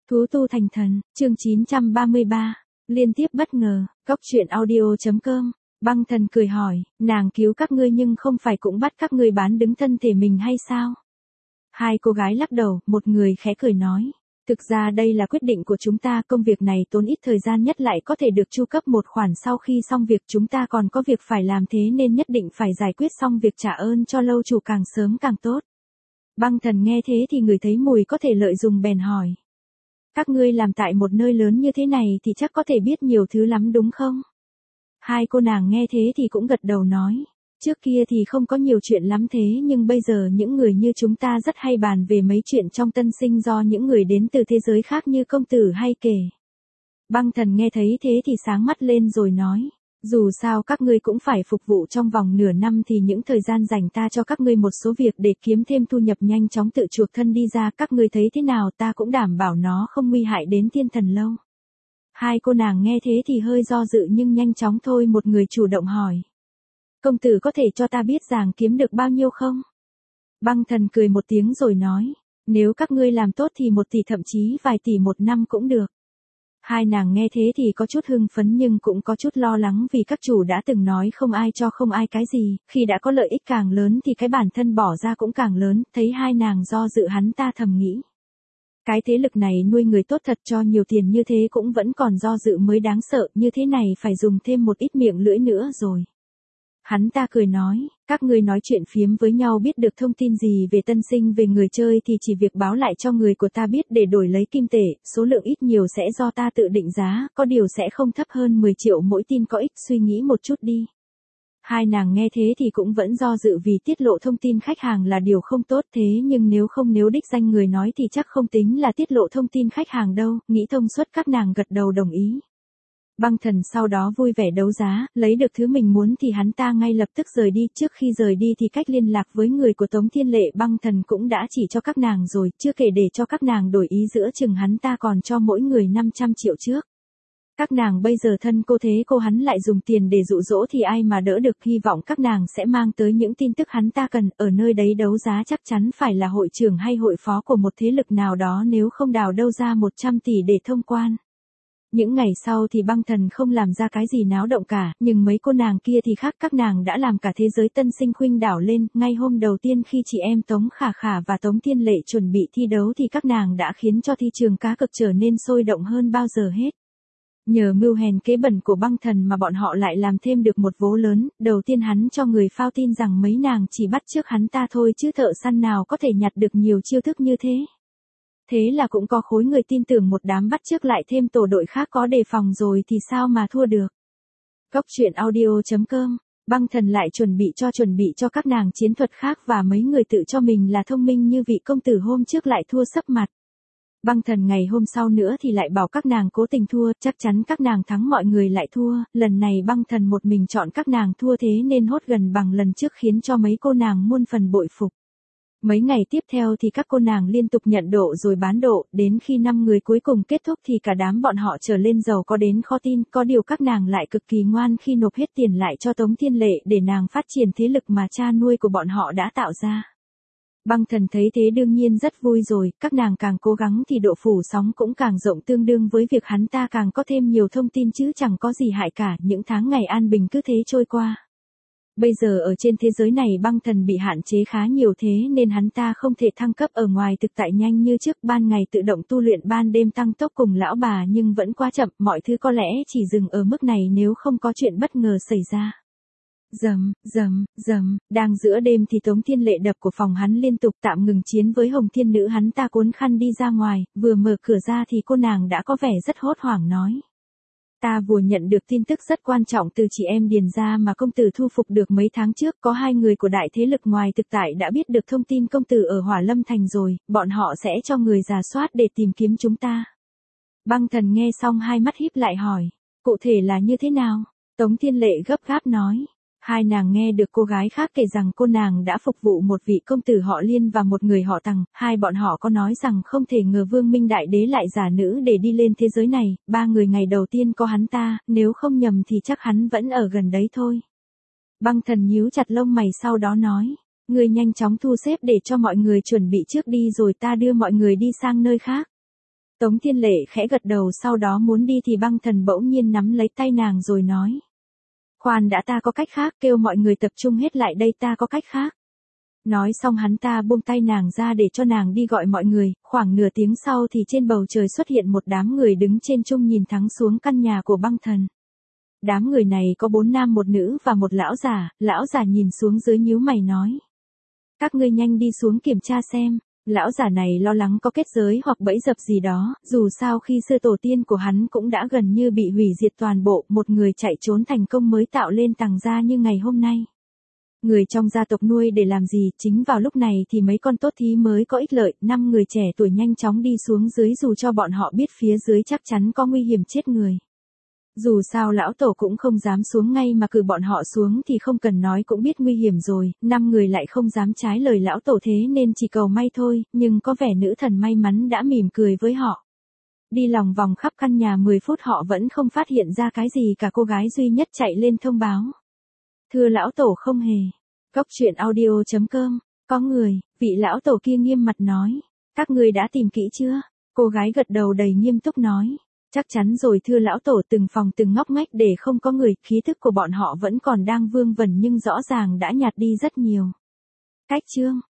Thú tu thành thần, chương 933, liên tiếp bất ngờ, Cốc truyện audio.com, Băng Thần cười hỏi, nàng cứu các ngươi nhưng không phải cũng bắt các ngươi bán đứng thân thể mình hay sao? Hai cô gái lắc đầu, một người khẽ cười nói, thực ra đây là quyết định của chúng ta, công việc này tốn ít thời gian nhất lại có thể được chu cấp một khoản sau khi xong việc, chúng ta còn có việc phải làm thế nên nhất định phải giải quyết xong việc trả ơn cho lâu chủ càng sớm càng tốt. Băng Thần nghe thế thì người thấy mùi có thể lợi dụng bèn hỏi. Các ngươi làm tại một nơi lớn như thế này thì chắc có thể biết nhiều thứ lắm đúng không? Hai cô nàng nghe thế thì cũng gật đầu nói. Trước kia thì không có nhiều chuyện lắm thế nhưng bây giờ những người như chúng ta rất hay bàn về mấy chuyện trong tân sinh do những người đến từ thế giới khác như công tử hay kể. Băng Thần nghe thấy thế thì sáng mắt lên rồi nói. Dù sao các ngươi cũng phải phục vụ trong vòng nửa năm thì những thời gian dành ta cho các ngươi một số việc để kiếm thêm thu nhập nhanh chóng tự chuộc thân đi ra, các ngươi thấy thế nào, ta cũng đảm bảo nó không nguy hại đến Thiên Thần Lâu. Hai cô nàng nghe thế thì hơi do dự nhưng nhanh chóng thôi, một người chủ động hỏi. Công tử có thể cho ta biết rằng kiếm được bao nhiêu không? Băng Thần cười một tiếng rồi nói, nếu các ngươi làm tốt thì 1 tỷ thậm chí vài tỷ một năm cũng được. Hai nàng nghe thế thì có chút hưng phấn nhưng cũng có chút lo lắng vì các chủ đã từng nói không ai cho không ai cái gì, khi đã có lợi ích càng lớn thì cái bản thân bỏ ra cũng càng lớn, thấy hai nàng do dự hắn ta thầm nghĩ. Cái thế lực này nuôi người tốt thật, cho nhiều tiền như thế cũng vẫn còn do dự mới đáng sợ, như thế này phải dùng thêm một ít miệng lưỡi nữa rồi. Hắn ta cười nói, các ngươi nói chuyện phiếm với nhau biết được thông tin gì về tân sinh, về người chơi thì chỉ việc báo lại cho người của ta biết để đổi lấy kim tệ, số lượng ít nhiều sẽ do ta tự định giá, có điều sẽ không thấp hơn 10 triệu mỗi tin, có ích suy nghĩ một chút đi. Hai nàng nghe thế thì cũng vẫn do dự vì tiết lộ thông tin khách hàng là điều không tốt, thế nhưng nếu đích danh người nói thì chắc không tính là tiết lộ thông tin khách hàng đâu, nghĩ thông suốt các nàng gật đầu đồng ý. Băng Thần sau đó vui vẻ đấu giá, lấy được thứ mình muốn thì hắn ta ngay lập tức rời đi, trước khi rời đi thì cách liên lạc với người của Tống Thiên Lệ Băng Thần cũng đã chỉ cho các nàng rồi, chưa kể để cho các nàng đổi ý giữa chừng hắn ta còn cho mỗi người 500 triệu trước. Các nàng bây giờ thân cô thế cô hắn lại dùng tiền để dụ dỗ thì ai mà đỡ được, hy vọng các nàng sẽ mang tới những tin tức hắn ta cần, ở nơi đấy đấu giá chắc chắn phải là hội trưởng hay hội phó của một thế lực nào đó, nếu không đào đâu ra 100 tỷ để thông quan. Những ngày sau thì Băng Thần không làm ra cái gì náo động cả, nhưng mấy cô nàng kia thì khác, các nàng đã làm cả thế giới tân sinh khuynh đảo lên. Ngay hôm đầu tiên khi chị em Tống Khả Khả và Tống Thiên Lệ chuẩn bị thi đấu thì các nàng đã khiến cho thị trường cá cược trở nên sôi động hơn bao giờ hết. Nhờ mưu hèn kế bẩn của Băng Thần mà bọn họ lại làm thêm được một vố lớn, đầu tiên hắn cho người phao tin rằng mấy nàng chỉ bắt chước hắn ta thôi chứ thợ săn nào có thể nhặt được nhiều chiêu thức như thế. Thế là cũng có khối người tin tưởng, một đám bắt chước lại thêm tổ đội khác có đề phòng rồi thì sao mà thua được. Cốc truyện audio.com, Băng Thần lại chuẩn bị cho các nàng chiến thuật khác và mấy người tự cho mình là thông minh như vị công tử hôm trước lại thua sấp mặt. Băng Thần ngày hôm sau nữa thì lại bảo các nàng cố tình thua, chắc chắn các nàng thắng mọi người lại thua, lần này Băng Thần một mình chọn các nàng thua thế nên hốt gần bằng lần trước khiến cho mấy cô nàng muôn phần bội phục. Mấy ngày tiếp theo thì các cô nàng liên tục nhận độ rồi bán độ, đến khi 5 người cuối cùng kết thúc thì cả đám bọn họ trở lên giàu có đến khó tin, có điều các nàng lại cực kỳ ngoan khi nộp hết tiền lại cho Tống Thiên Lệ để nàng phát triển thế lực mà cha nuôi của bọn họ đã tạo ra. Băng Thần thấy thế đương nhiên rất vui rồi, các nàng càng cố gắng thì độ phủ sóng cũng càng rộng, tương đương với việc hắn ta càng có thêm nhiều thông tin chứ chẳng có gì hại cả, những tháng ngày an bình cứ thế trôi qua. Bây giờ ở trên thế giới này Băng Thần bị hạn chế khá nhiều thế nên hắn ta không thể thăng cấp ở ngoài thực tại nhanh như trước, ban ngày tự động tu luyện, ban đêm tăng tốc cùng lão bà nhưng vẫn quá chậm, mọi thứ có lẽ chỉ dừng ở mức này nếu không có chuyện bất ngờ xảy ra. Rầm, đang giữa đêm thì Tống Thiên Lệ đập của phòng hắn liên tục, tạm ngừng chiến với Hồng Thiên Nữ, hắn ta cuốn khăn đi ra ngoài, vừa mở cửa ra thì cô nàng đã có vẻ rất hốt hoảng nói. Ta vừa nhận được tin tức rất quan trọng từ chị em Điền gia mà công tử thu phục được mấy tháng trước, có 2 người của đại thế lực ngoài thực tại đã biết được thông tin công tử ở Hỏa Lâm Thành rồi, bọn họ sẽ cho người rà soát để tìm kiếm chúng ta. Băng Thần nghe xong hai mắt híp lại hỏi, cụ thể là như thế nào? Tống Thiên Lệ gấp gáp nói. Hai nàng nghe được cô gái khác kể rằng cô nàng đã phục vụ một vị công tử họ Liên và một người họ Tằng, hai bọn họ có nói rằng không thể ngờ Vương Minh Đại Đế lại giả nữ để đi lên thế giới này, 3 người ngày đầu tiên có hắn ta, nếu không nhầm thì chắc hắn vẫn ở gần đấy thôi. Băng Thần nhíu chặt lông mày sau đó nói, người nhanh chóng thu xếp để cho mọi người chuẩn bị trước đi rồi ta đưa mọi người đi sang nơi khác. Tống Thiên Lệ khẽ gật đầu, sau đó muốn đi thì Băng Thần bỗng nhiên nắm lấy tay nàng rồi nói. Khoan đã, ta có cách khác, kêu mọi người tập trung hết lại đây, ta có cách khác. Nói xong hắn ta buông tay nàng ra để cho nàng đi gọi mọi người, khoảng nửa tiếng sau thì trên bầu trời xuất hiện một đám người đứng trên trung nhìn thẳng xuống căn nhà của Băng Thần. Đám người này có 4 nam 1 nữ và một lão già nhìn xuống dưới nhíu mày nói. Các ngươi nhanh đi xuống kiểm tra xem. Lão già này lo lắng có kết giới hoặc bẫy dập gì đó, dù sao khi xưa tổ tiên của hắn cũng đã gần như bị hủy diệt toàn bộ, một người chạy trốn thành công mới tạo lên tàng gia như ngày hôm nay. Người trong gia tộc nuôi để làm gì, chính vào lúc này thì mấy con tốt thí mới có ích lợi, 5 người trẻ tuổi nhanh chóng đi xuống dưới dù cho bọn họ biết phía dưới chắc chắn có nguy hiểm chết người. Dù sao lão tổ cũng không dám xuống ngay mà cử bọn họ xuống thì không cần nói cũng biết nguy hiểm rồi, 5 người lại không dám trái lời lão tổ thế nên chỉ cầu may thôi, nhưng có vẻ nữ thần may mắn đã mỉm cười với họ. Đi lòng vòng khắp căn nhà 10 phút họ vẫn không phát hiện ra cái gì cả, cô gái duy nhất chạy lên thông báo. Thưa lão tổ không hề. Cốc truyện audio.com, có người, vị lão tổ kia nghiêm mặt nói. Các người đã tìm kỹ chưa? Cô gái gật đầu đầy nghiêm túc nói. Chắc chắn rồi thưa lão tổ, từng phòng từng ngóc ngách để không có người, khí thức của bọn họ vẫn còn đang vương vẩn nhưng rõ ràng đã nhạt đi rất nhiều. Cách chương